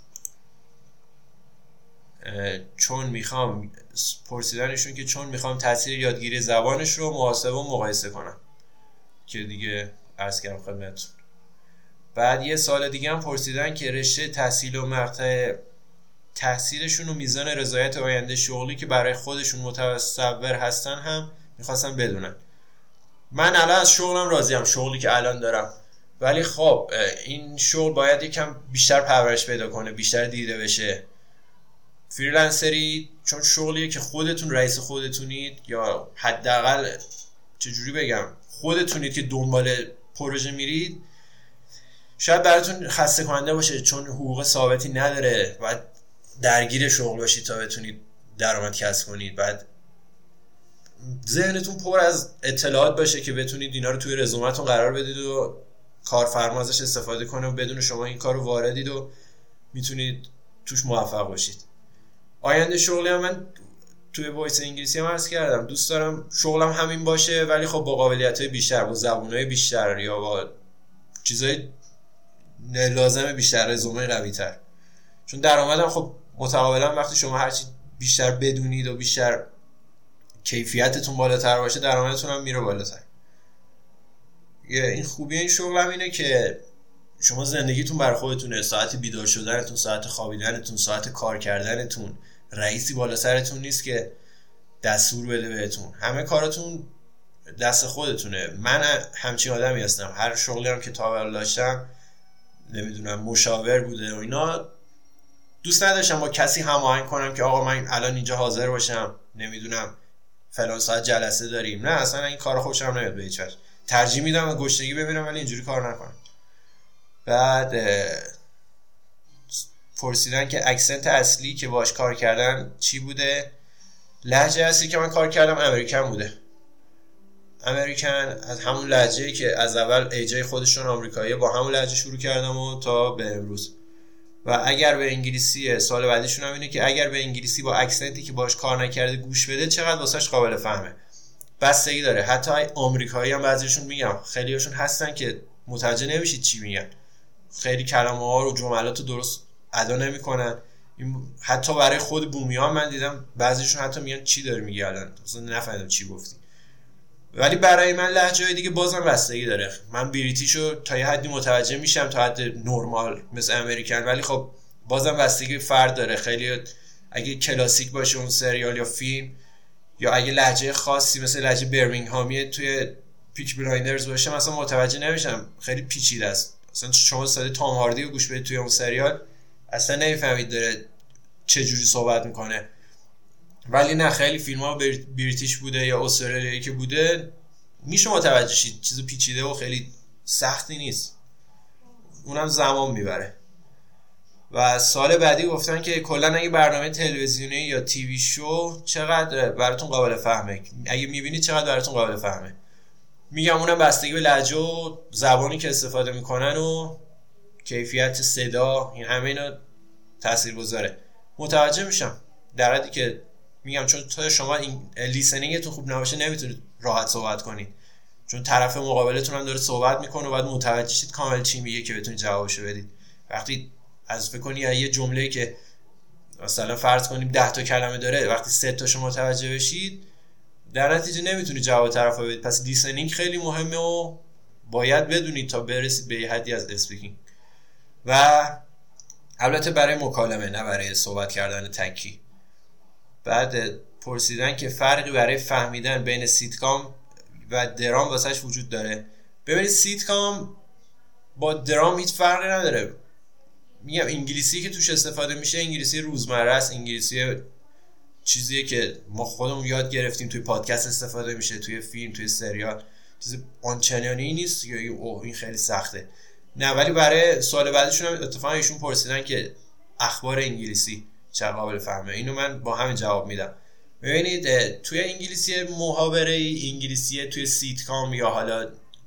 چون میخوام پرسیدنشون که چون میخوام تاثیر یادگیری زبانش رو محاسبه و مقایسه کنم که دیگه عرض کردم خدمتتون. بعد یه سال دیگه هم پرسیدن که رشته تحصیل و مقطع تحصیلشون و میزان رضایت آینده شغلی که برای خودشون متصور هستن هم میخواستم بدونن. من الان از شغلم راضیم، شغلی که الان دارم، ولی خب این شغل باید یکم بیشتر پرورش پیدا کنه، بیشتر دیده بشه. فریلنسری چون شغلیه که خودتون رئیس خودتونید، یا حداقل چجوری بگم خودتونید که دنبال پروژه میرید، شاید براتون خسته کننده باشه چون حقوق ثابتی نداره، باید درگیر شغل باشید تا بتونید درآمد کسب کنید، بعد ذهنتون پر از اطلاعات باشه که بتونید اینا رو توی رزومتون قرار بدید و کارفرما ازش استفاده کنه و بدون شما این کار رو واردید و میتونید توش موفق باشید. آینده شغلی هم من توی وایس انگلیسی هم عرض کردم، دوست دارم شغلم همین باشه ولی خب با قابلیت‌های بیشتر، با زبون‌های بیشتر یا با چیزای لازم بیشتر، رزومه قوی‌تر. چون درآمدم خب متقابلا وقتی شما هرچی بیشتر بدونید و بیشتر کیفیتتون بالاتر باشه درآمدتون هم میره بالاتر. این خوبی این شغل هم اینه که شما زندگیتون بر خودتونه، ساعت بیدار شدنتون، ساعت خوابیدنتون، ساعت کار کردنتون، رئیسی بالا سرتون نیست که دستور بده بهتون، همه کاراتون دست خودتونه. من همچین آدمی هستم، هر شغلی هم که تا داشتم نمیدونم مشاور بوده و اینا، دوست نداشتم با کسی هماهنگ کنم که آقا من الان اینجا حاضر باشم نمیدونم فلان ساعت جلسه داریم، نه اصلا این کارا خوشم نمیاد به هیچ وجه. ترجیح میدم گشتگی ببینم ولی اینجوری کار نکنم. بعد پرسیدن که اکسنت اصلی که باش کار کردن چی بوده. لهجه اصلی که من کار کردم امریکن بوده. امریکن از همون لهجه‌ای که از اول ایجای خودشون آمریکاییه با همون لهجه شروع کردم و تا به امروز. و اگر به انگلیسی، سوال بعدیشون هم اینه که اگر به انگلیسی با اکسنتی که باش کار نکرده گوش بده چقدر واسش قابل فهمه. بستگی داره. حتی آمریکایی هم بعضیشون میگم خیلیاشون هستن که متوجه نمیشید چی میگن، خیلی کلمه ها رو جملات رو درست ادا نمیکنن. حتی برای خود بومیان من دیدم بعضیشون حتی میگن چی داری میگی الان، اصلا نفهمیدم چی گفتی. ولی برای من لهجه‌های دیگه بازم بستگی داره. من بریتیشو تا یه حدی متوجه میشم، تا حد نرمال مثل امریکن، ولی خب بازم بستگی فرد داره. خیلی اگه کلاسیک باشه اون سریال یا فیلم، یا اگه لهجه خاصی مثل لهجه برمینگهامی توی پیک بلایندرز باشه مثلا متوجه نمیشم، خیلی پیچیده است. مثلا شما صدای تام هاردی رو گوش بدید توی اون سریال اصلا نمیفهمید داره چه جوری صحبت میکنه. ولی نه، خیلی فیلم‌ها بریتیش بوده یا استرالیایی که بوده میشه متوجه شید، چیز پیچیده و خیلی سختی نیست، اونم زمان میبره. و سال بعدی گفتن که کلا اگه برنامه تلویزیونی یا تیوی شو چقدر براتون قابل فهمه، اگه میبینید چقدر براتون قابل فهمه. میگم اونم بستگی به لهجه و زبانی که استفاده میکنن و کیفیت صدا، این همه اینا تاثیرگذاره. متوجه میشم در حدی که میگم چون تا شما این لیسنینگتون خوب نباشه نمیتونید راحت صحبت کنید، چون طرف مقابلتون هم داره صحبت میکنه و باید متوجه شید کامل چی میگه که بتونید جوابشو بدید. وقتی از فکر کنی یه جمله‌ای که مثلا فرض کنیم 10 تا کلمه داره، وقتی 3 تاشو متوجه بشید در نتیجه نمیتونید جواب طرفو بدید. پس لیسنینگ خیلی مهمه و باید بدونید تا برسید به یه حدی از اسپیکینگ. و البته برای مکالمه نه برای صحبت کردن تکی. بعد پرسیدن که فرقی برای فهمیدن بین سیتکام و درام واسش وجود داره. ببینید سیتکام با درام هیچ فرقی نداره. میگم انگلیسی که توش استفاده میشه انگلیسی روزمره است، انگلیسی چیزیه که ما خودمون یاد گرفتیم، توی پادکست استفاده میشه، توی فیلم، توی سریال، چیز آنچنانی نیست یا این خیلی سخته. نه، ولی برای سوال بعدشون هم اتفاقا ایشون پرسیدن که اخبار انگلیسی چه قابل فهمه. اینو من با همین جواب میدم. ببینید توی انگلیسی محاوره انگلیسی، توی سیتکام یا حالا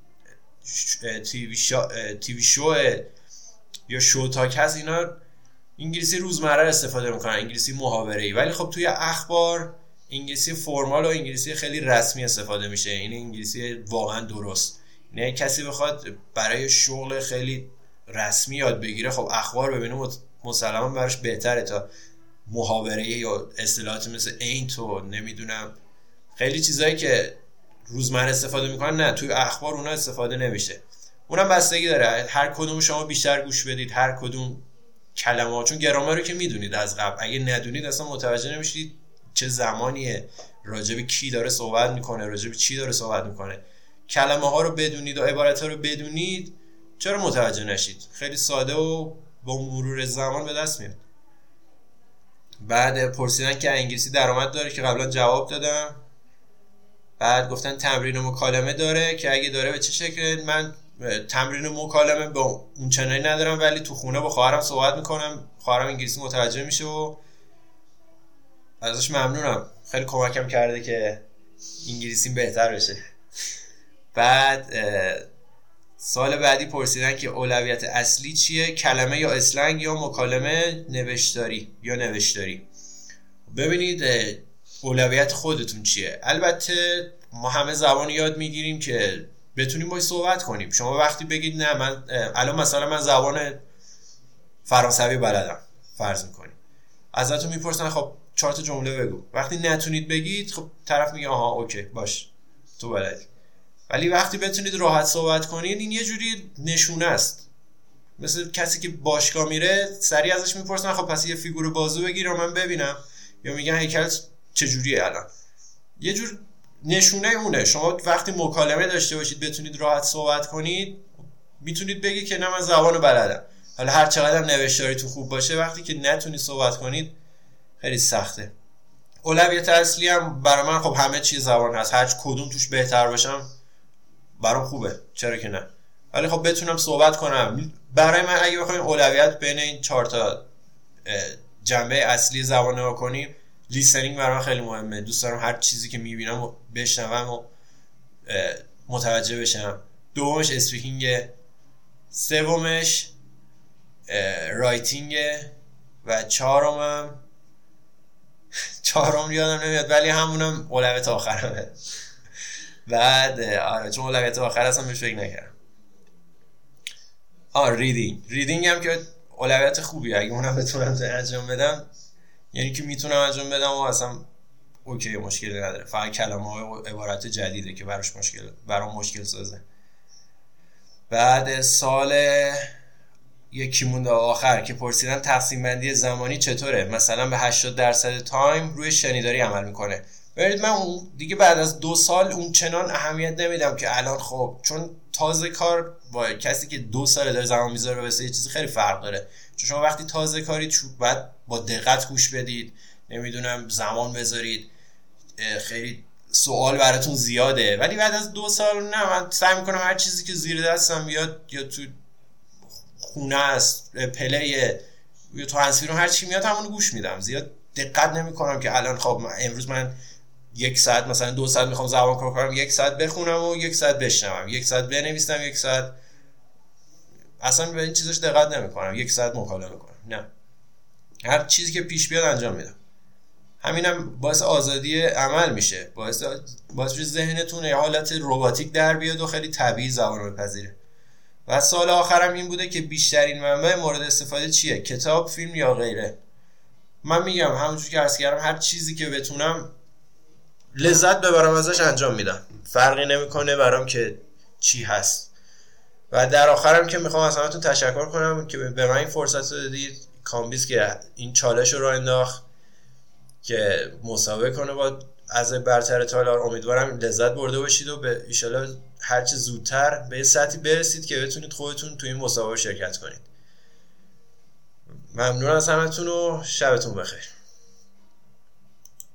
تیوی شو یا شو تاک هست، اینا انگلیسی روزمره استفاده میکنن، انگلیسی محاوره‌ای. ولی خب توی اخبار انگلیسی فرمال و انگلیسی خیلی رسمی استفاده میشه. این انگلیسی واقعا درست. نه کسی بخواد برای شغل خیلی رسمی یاد بگیره، خب اخبار ببینه مسلما براش بهتره تا محاوره‌ای یا اصطلاحات مثل اینت و نمیدونم خیلی چیزایی که روزمره استفاده میکنن، نه توی اخبار اونا استفاده نمیشه. اونم بستگی داره هر کدوم شما بیشتر گوش بدید، هر کدوم کلمه‌ها، چون گرامر رو که میدونید از قبل، اگه ندونید اصلا متوجه نمیشید چه زمانیه، راجب کی داره صحبت میکنه، راجب چی داره صحبت میکنه. کلمه ها رو بدونید و عبارت ها رو بدونید، چرا متوجه نشید؟ خیلی ساده و با مرور زمان به دست میاد. بعد پرسیدن که انگلیسی درآمد داره که قبلا جواب دادم. بعد گفتن تمرین و مکالمه داره که اگه داره به چه شکل. من تمرین مکالمه با اون چنانی ندارم، ولی تو خونه با خواهرم صحبت میکنم، خواهرم انگلیسی متوجه میشه و ازش ممنونم، خیلی کمکم کرده که انگلیسیم بهتر بشه. بعد سال بعدی پرسیدن که اولویت اصلی چیه، کلمه یا اسلنگ یا مکالمه نوشتاری. ببینید اولویت خودتون چیه. البته ما همه زبان یاد میگیریم که بتونیم باید صحبت کنیم. شما وقتی بگید نه من الان مثلا من زبان فرانسوی بلدم فرض میکنیم، ازتون میپرسن خب 4 تا جمله بگو، وقتی نتونید بگید خب طرف میگه آها اوکی باش تو بلدی. ولی وقتی بتونید راحت صحبت کنید این یه جوری نشونه است، مثل کسی که باشگاه میره سریع ازش میپرسن خب پس یه فیگور بازو بگیر من ببینم، یا میگن هیکلت چجوریه الان، یه جور نشونه اونه. شما وقتی مکالمه داشته باشید بتونید راحت صحبت کنید، میتونید بگی که نه من زبانو بلدم. حالا هر چقدر نوشتاریتون خوب باشه وقتی که نتونید صحبت کنید خیلی سخته. اولویت اصلی هم برای من خب همه چیز زبان هست، هر کدوم توش بهتر باشم برام خوبه، چرا که نه، ولی خب بتونم صحبت کنم. برای من اگه بخوایم اولویت بین این 4 تا جنبه اصلی زبان رو کنیم، لیسنینگ برای من خیلی مهمه. دوست دارم هر چیزی که میبینم و بشنوم و متوجه بشم. دومش اسپیکینگ، سومش رایتینگ و چهارم یادم نمیاد ولی همونم اولویت آخرمه. بعد آره چون اولویت آخر اصلا بهش فکر نکردم. ریدینگ هم که اولویت خوبیه، اگه اونم بتونم انجام بدم یعنی که میتونم انجام بدم و اصلا اوکی مشکلی نداره، فقط کلمه های و عبارت جدیده که برام مشکل سازه. بعد سال یکی مونده آخر که پرسیدن تقسیم بندی زمانی چطوره، مثلا به 80% تایم روی شنیداری عمل میکنه. ببینید من دیگه بعد از 2 سال اون چنان اهمیت نمیدم که الان خب چون تازه کار با کسی که 2 سال داره زمان میذاره واسه یه چیزی خیلی فرق داره. چون شما وقتی تازه کاری باید با دقت گوش بدید، نمیدونم زمان بذارید، خیلی سوال براتون زیاده. ولی بعد از 2 سال نه، من سعی میکنم هر چیزی که زیر دستم بیاد یا تو خونه است پلیه یا تو هنسفری هر چی میاد همونو گوش میدم. زیاد دقت نمیکنم که الان خب امروز من 1 ساعت مثلا 2 ساعت میخوام زبان کار کنم، 1 ساعت بخونم و 1 ساعت بشنوم، 1 ساعت بنویسم، 1 ساعت اصلا به این چیزاش دقت نمیکنم، 1 ساعت مکالمه کنم. نه، هر چیزی که پیش بیاد انجام میدم. همینم باعث آزادی عمل میشه، باعث ذهنتون یه حالت رباتیک در بیاد و خیلی طبیعی زبان رو بپذیره. و سال آخرم این بوده که بیشترین منبع مورد استفاده چیه، کتاب، فیلم یا غیره. من میگم همونجور که عرض کردم هر چیزی که بتونم لذت ببرم ازش انجام میدم، فرقی نمیکنه برام که چی هست. و در آخرم که میخوام از همتون تشکر کنم که به من این فرصت رو دادید، کامبیز که این چالش رو انداخت که مسابقه کنه با اعضای برتر تالار. امیدوارم لذت برده باشید و به ایشالا هرچه زودتر به سطحی برسید که بتونید خودتون تو این مسابقه شرکت کنید. ممنون از همتون و شبتون بخیر.